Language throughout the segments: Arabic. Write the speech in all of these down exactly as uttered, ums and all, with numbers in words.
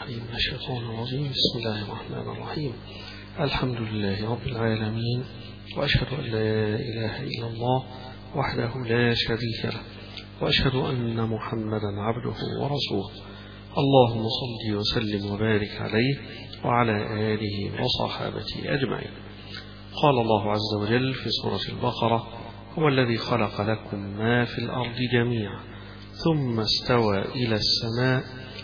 بالله من الشيطان الرجيم. بسم الله الرحمن الرحيم. الحمد لله رب العالمين، وأشهد أن لا إله إلا الله وحده لا شريك له، وأشهد أن محمدا عبده ورسوله. اللهم صل وسلم وبارك عليه وعلى آله وصحابته أجمعين. قال الله عز وجل في سورة البقرة: هو الذي خلق لكم ما في الأرض جميعا ثم استوى إلى السماء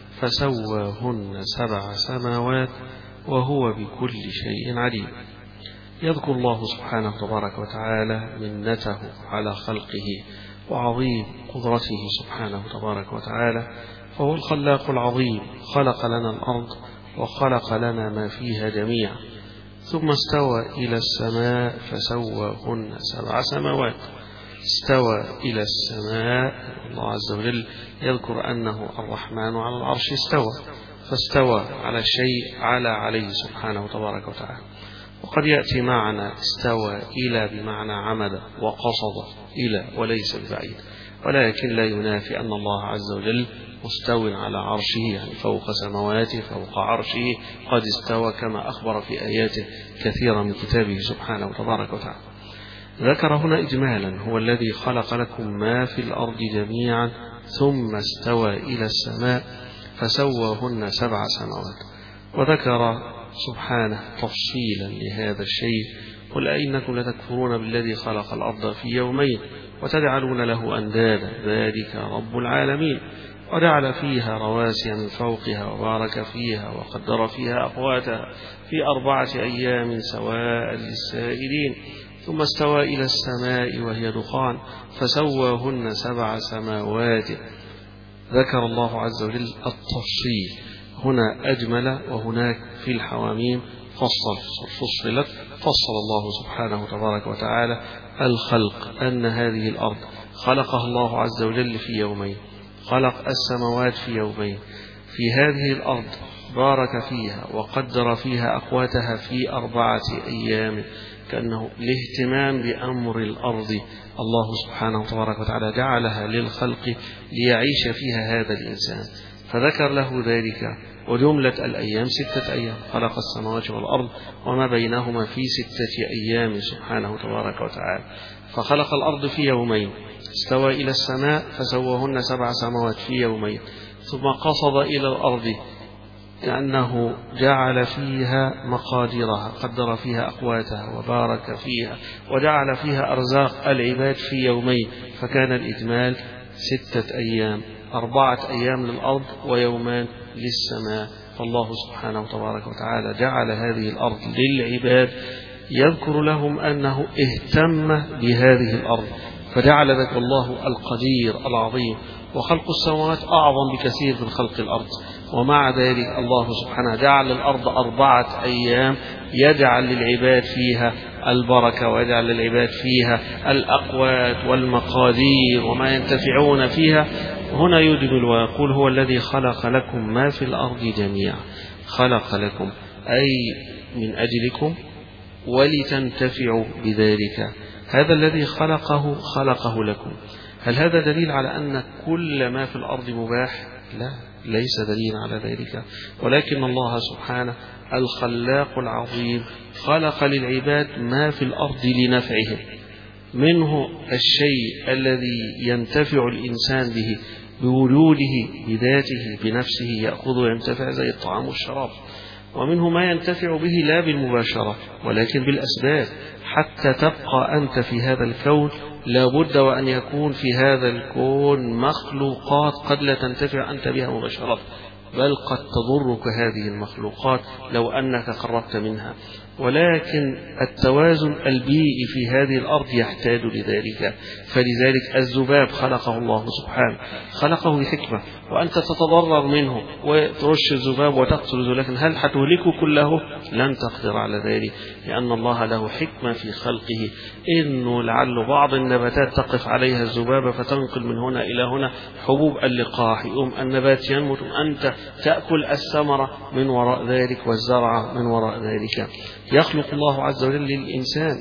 فسواهن سبع سماوات وهو بكل شيء عليم. يذكر الله سبحانه تبارك وتعالى منته على خلقه وعظيم قدرته سبحانه تبارك وتعالى، فهو الخلاق العظيم، خلق لنا الأرض وخلق لنا ما فيها جميعا، ثم استوى إلى السماء فسواهن سبع سماوات. استوى إلى السماء، الله عز وجل يذكر أنه الرحمن على العرش استوى، فاستوى على الشيء على عليه سبحانه تبارك وتعالى. وقد يأتي معنى استوى إلى بمعنى عمد وقصد إلى وليس ببعيد، ولكن لا ينافي أن الله عز وجل مستو على عرشه، يعني فوق سماواته فوق عرشه قد استوى، كما أخبر في آياته كثيرا من كتابه سبحانه تبارك وتعالى. ذكر هنا إجمالا: هو الذي خلق لكم ما في الأرض جميعا ثم استوى إلى السماء فسواهن سبع سماوات. وذكر سبحانه تفصيلا لهذا الشيء: قل أئنكم لتكفرون بالذي خلق الأرض في يومين وتجعلون له أندادا ذلك رب العالمين، وجعل فيها رواسي من فوقها وبارك فيها وقدر فيها أقواتها في أربعة أيام سواء للسائلين، ثم استوى إلى السماء وهي دخان فسواهن سبع سماوات. ذكر الله عز وجل التفصيل هنا أجمل، وهناك في الحواميم فصل فصلت فصل الله سبحانه تبارك وتعالى الخلق، أن هذه الأرض خلقها الله عز وجل في يومين، خلق السماوات في يومين. في هذه الأرض بارك فيها وقدر فيها أقواتها في أربعة أيام، كأنه الاهتمام بأمر الأرض الله سبحانه تبارك وتعالى جعلها للخلق ليعيش فيها هذا الإنسان، فذكر له ذلك. وجملة الأيام ستة أيام، خلق السماوات والأرض وما بينهما في ستة أيام سبحانه تبارك وتعالى. فخلق الأرض في يومين، استوى إلى السماء فسواهن سبع سماوات في يومين، ثم قصد إلى الأرض لأنه جعل فيها مقاديرها، قدر فيها أقواتها وبارك فيها وجعل فيها أرزاق العباد في يومين، فكان الإجمال ستة أيام، أربعة أيام للأرض ويومان للسماء. فالله سبحانه تبارك وتعالى جعل هذه الأرض للعباد، يذكر لهم أنه اهتم بهذه الأرض، فجعل ذلك الله القدير العظيم. وخلق السماوات أعظم بكثير من خلق الأرض، ومع ذلك الله سبحانه جعل الأرض أربعة أيام، يجعل للعباد فيها البركة ويجعل للعباد فيها الأقوات والمقادير وما ينتفعون فيها. هنا يجمل ويقول: هو الذي خلق لكم ما في الأرض جميعا. خلق لكم أي من أجلكم ولتنتفعوا بذلك. هذا الذي خلقه خلقه لكم. هل هذا دليل على أن كل ما في الأرض مباح؟ لا، ليس دليل على ذلك، ولكن الله سبحانه الخلاق العظيم خلق للعباد ما في الأرض لنفعهم، منه الشيء الذي ينتفع الإنسان به بوجوده بذاته بنفسه، يأخذ وينتفع زي الطعام والشراب، ومنه ما ينتفع به لا بالمباشرة ولكن بالأسباب. حتى تبقى أنت في هذا الكون لابد وأن يكون في هذا الكون مخلوقات قد لا تنتفع أنت بها مباشرة، بل قد تضرك هذه المخلوقات لو أنك قربت منها. ولكن التوازن البيئي في هذه الأرض يحتاج لذلك. فلذلك الذباب خلقه الله سبحانه، خلقه لحكمة، وأنت تتضرر منه وترش الذباب وتقتل، لكن هل حتهلكه كله؟ لن تقدر على ذلك، لأن الله له حكمة في خلقه، إنه لعل بعض النباتات تقف عليها الذبابة فتنقل من هنا إلى هنا حبوب اللقاح، يقوم النبات ينمو، أنت تأكل الثمرة من وراء ذلك والزرع من وراء ذلك. يخلق الله عز وجل للإنسان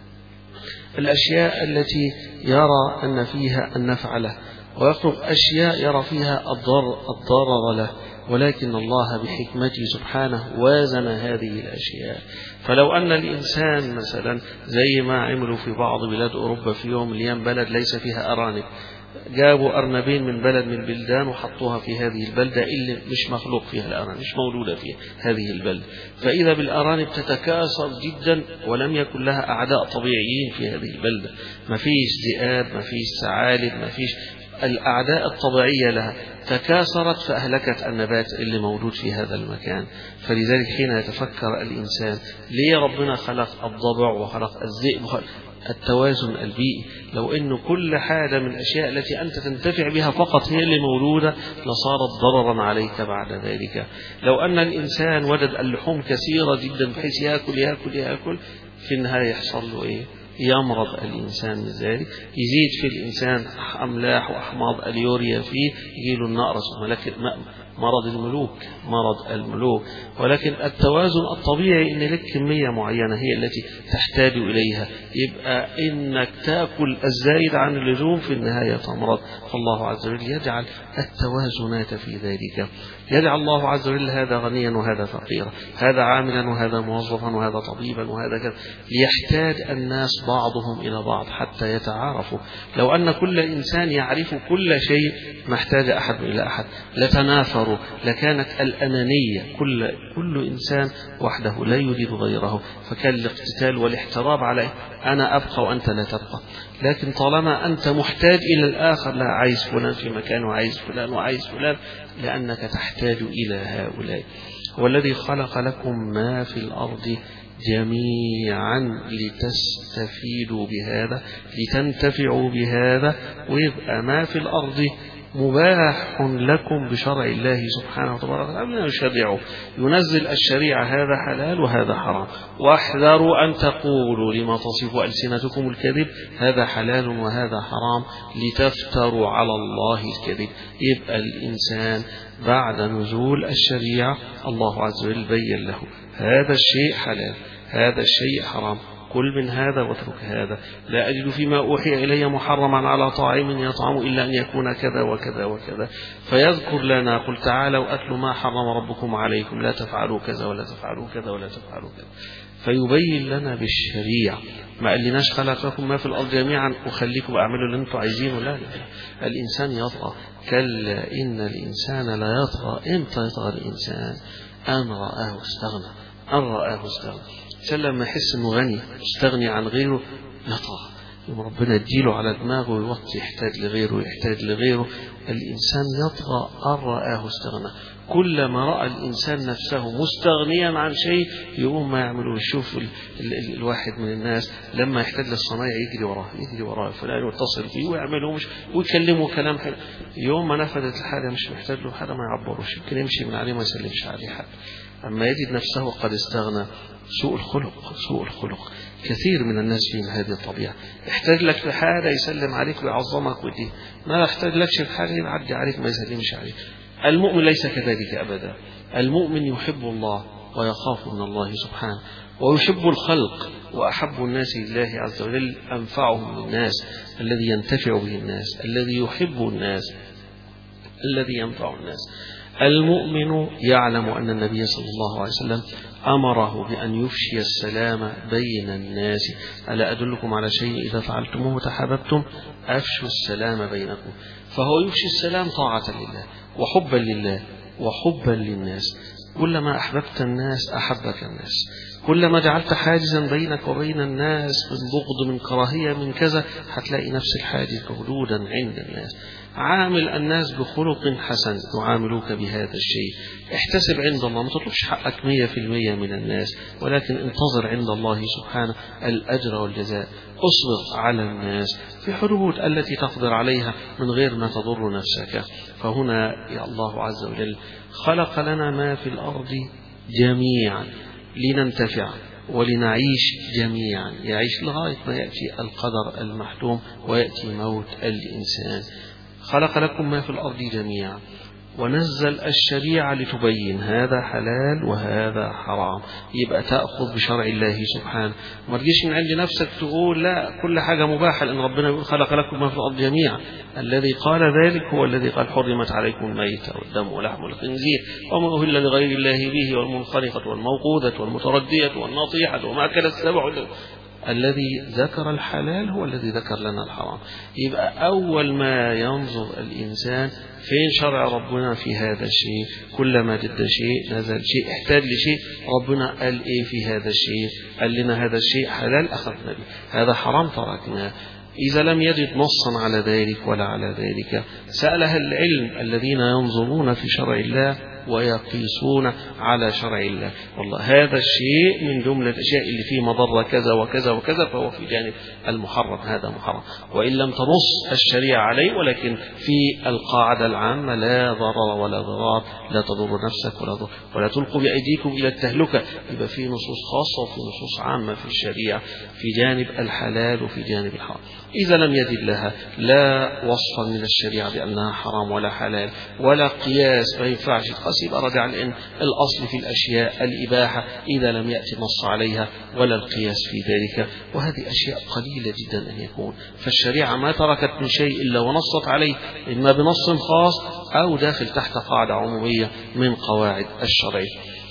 الأشياء التي يرى أن فيها النفع له، ويخلق أشياء يرى فيها الضرر الضرر له. ولكن الله بحكمته سبحانه وازن هذه الأشياء. فلو أن الإنسان مثلا زي ما عملوا في بعض بلاد أوروبا في يوم الأيام بلد ليس فيها أرانب، جابوا أرنبين من بلد من البلدان وحطوها في هذه البلدة اللي مش مخلوق فيها الأرانب، مش مولودة فيها هذه البلدة، فإذا بالأرانب تتكاثر جدا ولم يكن لها أعداء طبيعيين في هذه البلدة، ما فيش ذئاب، ما فيش ثعالب، ما فيش الأعداء الطبيعية لها، تكاثرت فأهلكت النبات اللي موجود في هذا المكان. فلذلك حين يتفكر الإنسان ليه ربنا خلق الضبع وخلق الذئب وخلق التوازن البيئي، لو أن كل حاجة من الأشياء التي أنت تنتفع بها فقط هي اللي مولودة لصارت ضررا عليك بعد ذلك. لو أن الإنسان وجد اللحوم كثيرة جدا بحيث يأكل يأكل يأكل في النهاية يحصل له إيه؟ يمرض الإنسان من ذلك، يزيد في الإنسان أملاح وأحماض اليوريا فيه، يجيله النقرس، ولكن مرض الملوك مرض الملوك. ولكن التوازن الطبيعي إن لك كمية معينة هي التي تحتاج إليها، يبقى إنك تأكل الزائد عن اللزوم في النهاية تمرض. فالله عز وجل يجعل التوازنات في ذلك، يجعل الله عز وجل هذا غنيا وهذا فقيرا، هذا عاملا وهذا موظفا وهذا طبيبا وهذا كذا، ليحتاج الناس بعضهم إلى بعض حتى يتعارفوا. لو أن كل إنسان يعرف كل شيء ما احتاج أحد إلى أحد لتنافروا، لكانت الأنانية كل كل إنسان وحده لا يريد غيره، فكان الاقتتال والاحتراب عليه، أنا أبقى وأنت لا تبقى. لكن طالما أنت محتاج إلى الآخر، لا عايز فلان في مكان وعايز فلان وعايز فلان، لأنك تحتاج إلى هؤلاء. هو الذي خلق لكم ما في الأرض جميعا لتستفيدوا بهذا، لتنتفعوا بهذا، ويبقى ما في الأرض مباح لكم بشرع الله سبحانه وتعالى، أم يشرعه، ينزل الشريعة هذا حلال وهذا حرام، واحذروا أن تقولوا لما تصف ألسنتكم الكذب هذا حلال وهذا حرام لتفتروا على الله الكذب. يبقى الإنسان بعد نزول الشريعة الله عز وجل بين له هذا الشيء حلال، هذا الشيء حرام، كل من هذا واترك هذا، لا أجد فيما أوحي إلي محرما على طاعم يطعم إلا أن يكون كذا وكذا وكذا، فيذكر لنا قل تعالوا أتلوا ما حرم ربكم عليكم لا تفعلوا كذا ولا تفعلوا كذا ولا تفعلوا كذا، فيبين لنا بالشريعة. ما قال لناش خلق لكم ما في الأرض جميعا وخليكم أعملوا اللي أنتم عايزينه، لا لا، الإنسان يطغى، كلا إن الإنسان لا يطغى. إمتى يطغى الإنسان؟ أن رآه استغنى، أن رآه استغنى. لما يحس انه غني مستغني عن غيره يطغى، ربنا يديله على دماغه ويوطي، يحتاج لغيره ويحتاج لغيره. الإنسان يطغى أن رآه استغنى. كلما رأى الإنسان نفسه مستغنيا عن شيء يقوم ما يعمله. يشوف ال ال ال الواحد من الناس لما يحتاج للصنايع يجري وراه يجري وراه فلان يتصل فيه ويعمله مش ويكلمه كلام حلو. يوم ما نفذت الحاجة مش محتاج له حاجة ما يعبروش، يمكن يمشي من عليه ما يسلمش عليه حد. أما يجد نفسه قد استغنى، سوء الخلق سوء الخلق. كثير من الناس فيهم هذه الطبيعة، يحتاج لك في حاجة يسلم عليك ويعظمك ودي، ما يحتاج لكش في حاجة يعدي عليك ما يسلمش عليك. المؤمن ليس كذلك أبدا. المؤمن يحب الله ويخاف من الله سبحانه ويحب الخلق، وأحب الناس لله عز وجل أنفعهم للناس، الذي ينتفع به الناس، الذي يحب الناس، الذي ينفع الناس. المؤمن يعلم أن النبي صلى الله عليه وسلم أمره بأن يفشي السلام بين الناس. ألا أدلكم على شيء إذا فعلتموه تحاببتم أفشوا السلام بينكم. فهو يفشي السلام طاعة لله وحبا لله وحبا للناس. كلما أحببت الناس أحبك الناس، كلما جعلت حاجزا بينك وبين الناس من بغض من كراهية من كذا هتلاقي نفس الحاجز موجودا عند الناس. عامل الناس بخلق حسن يعاملوك بهذا الشيء. احتسب عند الله، ما تطلبش حقك مية في المية من الناس، ولكن انتظر عند الله سبحانه الأجر والجزاء. اصبر على الناس في حدود التي تقدر عليها من غير ما تضر نفسك. فهنا يا الله عز وجل خلق لنا ما في الأرض جميعا لننتفع ولنعيش جميعا، يعيش لغاية ما يأتي القدر المحتوم ويأتي موت الإنسان. خلق لكم ما في الأرض جميعا ونزل الشريعة لتبين هذا حلال وهذا حرام. يبقى تأخذ بشرع الله سبحانه، ما تجيش من عند نفسك تقول لا كل حاجة مباحة، لأن ربنا يقول خلق لكم ما في الأرض جميعا. الذي قال ذلك هو الذي قال حرمت عليكم الميتة والدم ولحم الخنزير وما أهل لغير الله به والمنخنقة والموقوذة والمتردية والنطيحة وما أكل السبع. الذي ذكر الحلال هو الذي ذكر لنا الحرام. يبقى أول ما ينظر الإنسان فين شرع ربنا في هذا الشيء، كلما جد شيء نزل شيء احتاج لشيء ربنا قال إيه في هذا الشيء، قال لنا هذا الشيء حلال أخذنا به، هذا حرام تركناه. إذا لم يجد نصا على ذلك ولا على ذلك سأل أهل العلم الذين ينظرون في شرع الله ويقيسون على شرع الله، والله هذا الشيء من جملة الأشياء اللي فيه مضرة كذا وكذا وكذا فهو في جانب المحرم، هذا محرم وإن لم تنص الشريعة عليه، ولكن في القاعدة العامة لا ضرر ولا ضرار، لا تضر نفسك ولا ضر ولا تلقوا بأيديكم إلى التهلكة. يبقى في نصوص خاصة وفي نصوص عامة في الشريعة في جانب الحلال وفي جانب الحرام. إذا لم يجد لها لا وصفا من الشريعة بأنها حرام ولا حلال ولا قياس ما ينفعش تقاس، يبقى رجع لأن الأصل في الأشياء الإباحة إذا لم يأتي نص عليها ولا القياس في ذلك، وهذه أشياء قليلة جدا أن يكون. فالشريعة ما تركت من شيء إلا ونصت عليه إما بنص خاص أو داخل تحت قاعدة عمومية من قواعد الشرع.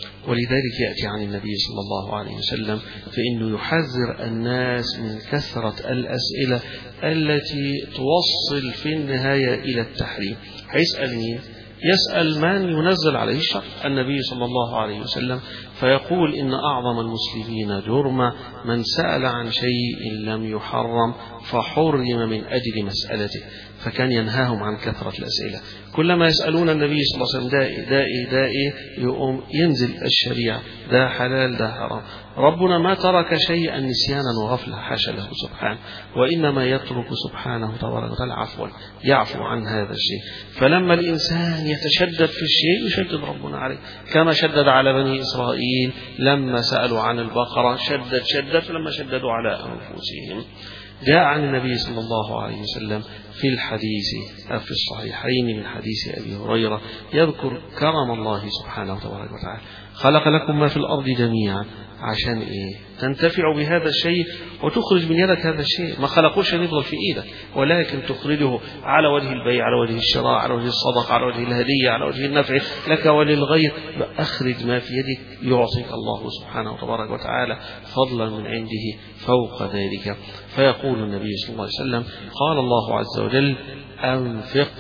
ولذلك يأتي عن النبي صلى الله عليه وسلم فإنه يحذر الناس من كثرة الأسئلة التي توصل في النهاية إلى التحريم. هيسأل مين؟ يسأل من ينزل عليه الشرع، النبي صلى الله عليه وسلم، فيقول إن أعظم المسلمين جرما من سأل عن شيء لم يحرم فحرم من أجل مسألته، فكان ينهاهم عن كثرة الأسئلة. كلما يسألون النبي صلى الله عليه وسلم دائي دائي دائي يقوم ينزل الشريعة، ده حلال ده حرام. ربنا ما ترك شيئا نسيانا وغفلة حاشا له سبحانه، وإنما يترك سبحانه تبارك وتعالى عفوا يعفو عن هذا الشيء. فلما الإنسان يتشدد في الشيء يشدد ربنا عليه، كما شدد على بني إسرائيل لما سألوا عن البقرة، شدد شدد لما شددوا على أنفسهم. جاء عن النبي صلى الله عليه وسلم في الحديث في الصحيحين من حديث أبي هريرة يذكر كرم الله سبحانه وتبارك وتعالى، خلق لكم ما في الأرض جميعا عشان إيه؟ تنتفع بهذا الشيء وتخرج من يدك هذا الشيء. ما خلقوش أن يفضل في إيدك، ولكن تخرجه على وجه البيع، على وجه الشراء، على وجه الصدقة، على وجه الهدية، على وجه النفع لك وللغير. أخرج ما في يدك يعطيك الله سبحانه وتبارك وتعالى فضلا من عنده فوق ذلك. فيقول النبي صلى الله عليه وسلم قال الله عز وجل أنفق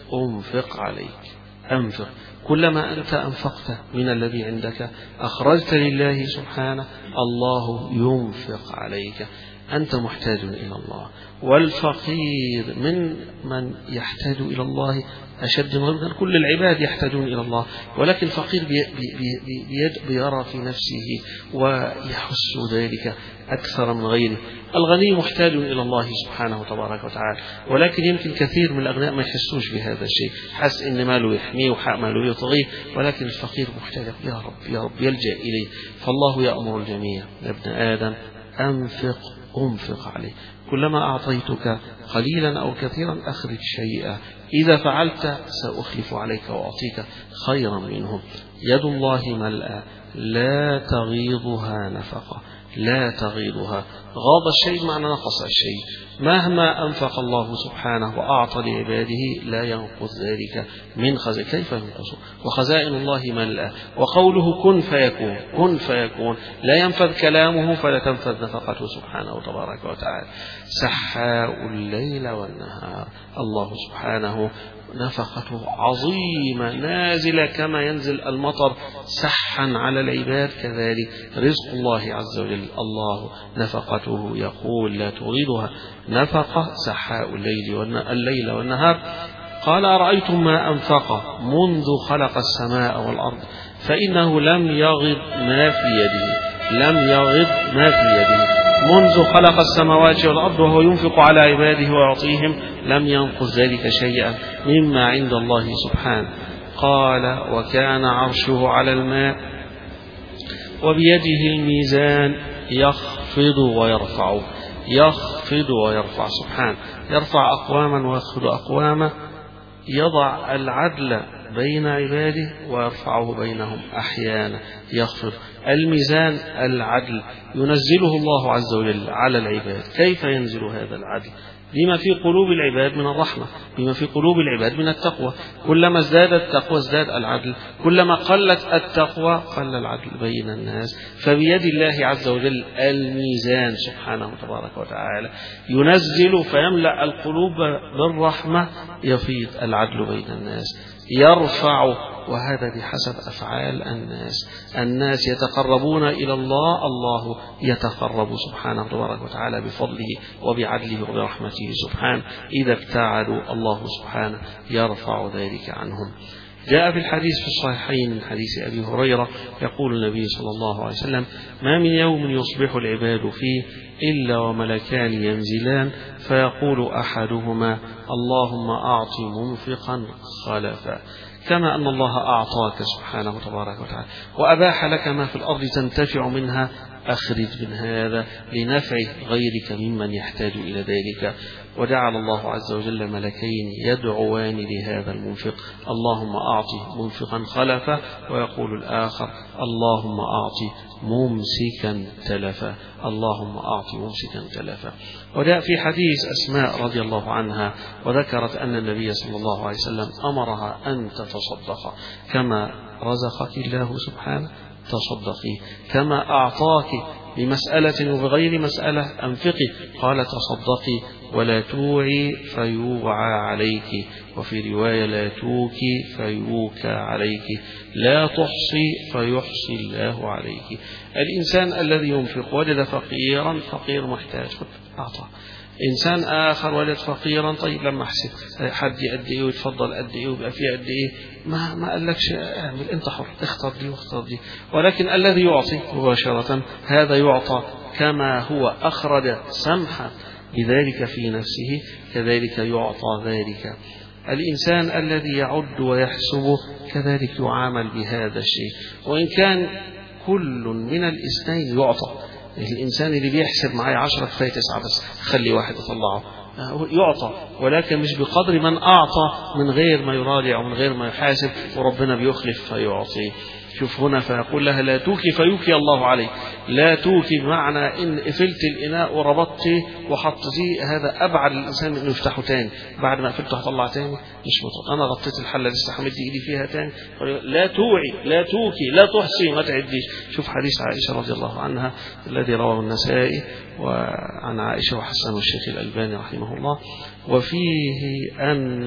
أنفق عليك، أنفق. كلما أنت أنفقت من الذي عندك أخرجت لله سبحانه، الله ينفق عليك. أنت محتاج إلى الله، والفقير من من يحتاج إلى الله أشد من كل العباد يحتاجون إلى الله، ولكن الفقير بي بي بي بيرى في نفسه ويحس ذلك أكثر من غيره. الغني محتاج إلى الله سبحانه تبارك وتعالى، ولكن يمكن كثير من الأغنياء ما يحسوش بهذا الشيء، حس إن ماله يحميه وحق ماله يطغيه، ولكن الفقير محتاج يا رب يا رب يلجأ إليه. فالله يأمر الجميع يا ابن آدم أنفق أنفق عليه، كلما أعطيتك قليلا أو كثيرا أخرج شيئا، إذا فعلت سأخلف عليك وأعطيك خيرا منهم. يد الله ملأى لا تغيضها نفقة، لا تغيضها. غاض الشيء معنى نقص الشيء، مهما أنفق الله سبحانه وأعطى لعباده لا ينقص ذلك من خزائن. كيف ينقص؟ وخزائن الله ملأى، وقوله كن فيكون كن فيكون لا ينفذ كلامه فلا تنفذ نفقته سبحانه تبارك وتعالى. سحاء الليل والنهار، الله سبحانه نفقته عظيمة نازلة كما ينزل المطر سحا على العباد، كذلك رزق الله عز وجل الله نفقته يقول لا تغيضها نفقة سحاء الليل والنهار. قال أرأيتم ما أنفق منذ خلق السماء والأرض فإنه لم يغض ما في يده، لم يغض ما في يده منذ خلق السماوات والأرض وهو ينفق على عباده ويعطيهم، لم ينقص ذلك شيئا مما عند الله سبحانه. قال وكان عرشه على الماء وبيده الميزان يخفض ويرفع، يخفض ويرفع سبحانه، يرفع أقواما ويخفض أقواما، يضع العدل بين عباده ويرفعه بينهم أحيانا، يخفض. الميزان العدل ينزله الله عز وجل على العباد. كيف ينزل هذا العدل؟ بما في قلوب العباد من الرحمة، بما في قلوب العباد من التقوى. كلما ازداد التقوى ازداد العدل، كلما قلت التقوى قل العدل بين الناس. فبيد الله عز وجل الميزان سبحانه تبارك وتعالى، ينزل فيملأ القلوب بالرحمة، يفيض العدل بين الناس، يرفع. وهذا بحسب أفعال الناس. الناس يتقربون إلى الله، الله يتقرب سبحانه تبارك وتعالى بفضله وبعدله وبرحمته سبحانه. إذا ابتعدوا الله سبحانه يرفع ذلك عنهم. جاء في الحديث في الصحيحين من حديث أبي هريرة يقول النبي صلى الله عليه وسلم: ما من يوم يصبح العباد فيه إلا وملكان ينزلان فيقول أحدهما: اللهم أعط منفقا خلفا. كما أن الله أعطاك سبحانه تبارك وتعالى وأباح لك ما في الأرض تنتفع منها، أخرج من هذا لنفع غيرك ممن يحتاج إلى ذلك. وجعل الله عز وجل ملكين يدعوان لهذا المنفق: اللهم أعط منفقا خلفا، ويقول الآخر: اللهم أعط ممسكا تلفا، اللهم أعط ممسكا تلفا. وجاء في حديث أسماء رضي الله عنها وذكرت أن النبي صلى الله عليه وسلم أمرها أن تتصدق: كما رزقك الله سبحانه تصدقي، كما أعطاك بمسألة وبغير مسألة أنفقي. قال: تصدقي ولا توعي فيوعى عليك، وفي رواية: لا توكي فيوكى عليك، لا تحصي فيحصي الله عليك. الإنسان الذي ينفق وجد فقيرا، فقير محتاج، أعطاه. إنسان آخر وجد فقيرا، طيب لما أحسب حد قد إيه ويتفضل قد إيه ويبقى فيه قد إيه، ما ما قالكش اعمل، أنت حر، اختار دي واختار دي. ولكن الذي يعطي مباشرة هذا يعطى كما هو أخرج سمحا بذلك في نفسه، كذلك يعطى ذلك. الإنسان الذي يعد ويحسب كذلك يعامل بهذا الشيء، وإن كان كل من الاثنين يعطى. الإنسان اللي بيحسب معايا عشرة كفاية تسعة، بس خلي واحد يطلعه، يعطى، ولكن مش بقدر من أعطى من غير ما يراجع ومن غير ما يحاسب، وربنا بيخلف فيعطي. شوف هنا: فيقول لها: لا توكي فيوكي الله عليك. لا توكي بمعنى إن قفلت الإناء وربطته وحطتيه، هذا أبعد الإنسان إنه يفتحه تاني. بعد ما قفلته هطلع تاني مش مطلق. أنا غطيت الحلة لسه حملت إيدي فيها تاني. لا توعي، لا توكي، لا تحصي، ما تعديش. شوف حديث عائشة رضي الله عنها الذي رواه النسائي وعن عائشة وحسنه الشيخ الألباني رحمه الله، وفيه أن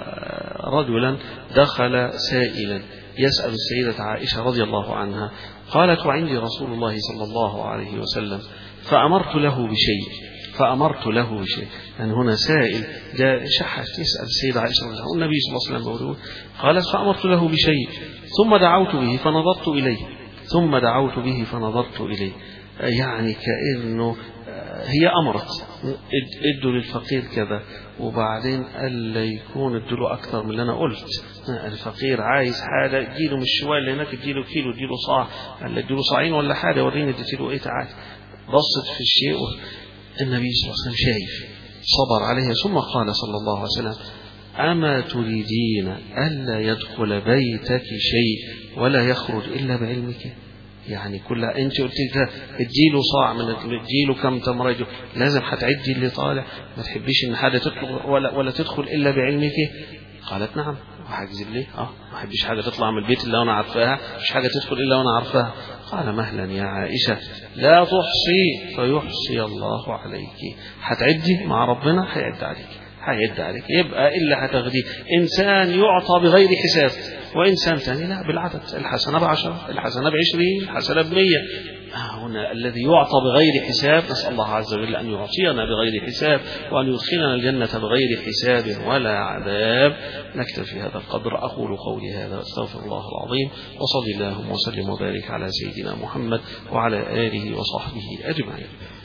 رجلا دخل سائلا يسأل السيدة عائشة رضي الله عنها، قالت: وعندي رسول الله صلى الله عليه وسلم فأمرت له بشيء فأمرت له بشيء يعني هنا سائل جاء شحت يسأل السيدة عائشة رضي الله عنها، النبي صلى الله عليه وسلم بقوله، قالت: فأمرت له بشيء ثم دعوت به فنظرت إليه ثم دعوت به فنظرت إليه. يعني كأنه هي أمرت ادوا للفقير كذا، وبعدين قال لي يكون ادوا أكثر من اللي أنا قلت. الفقير عايز حاجة، اديله مش شوية اللي هناك، اديله كيلو، اديله صاع، قال اديله صاعين ولا حاجة، وريني اديله ايه، تعال. بصت في الشيء، النبي صلى الله عليه وسلم شايف، صبر عليها، ثم قال صلى الله عليه وسلم: أما تريدين ألا يدخل بيتك شيء ولا يخرج إلا بعلمك؟ يعني كلها انت قلت لها اديله صاع من اديله كم تمره، لازم هتعدي اللي طالع، ما تحبيش ان حاجه تطلع ولا ولا تدخل الا بعلمك. قالت: نعم. وهكذب ليه؟ اه ما احبش حاجه تطلع من البيت الا وانا عارفاها، مش حاجه تدخل الا وانا عارفاها. قال: مهلا يا عائشه، لا تحصي فيحصي الله عليك. هتعدي مع ربنا هيعد عليك، هيعد عليك. يبقى إلا هتغدي إنسان يعطى بغير حساب، وإنسان ثاني لا بالعدد، الحسنة بعشرة، الحسنة بعشرين، الحسنة بمية. هنا الذي يعطى بغير حساب، نسأل الله عز وجل أن يعطينا بغير حساب، وأن يدخلنا الجنة بغير حساب ولا عذاب. نكتفي هذا القدر. أقول قولي هذا، أستغفر الله العظيم، وصلي اللهم وسلم وبارك على سيدنا محمد وعلى آله وصحبه أجمعين.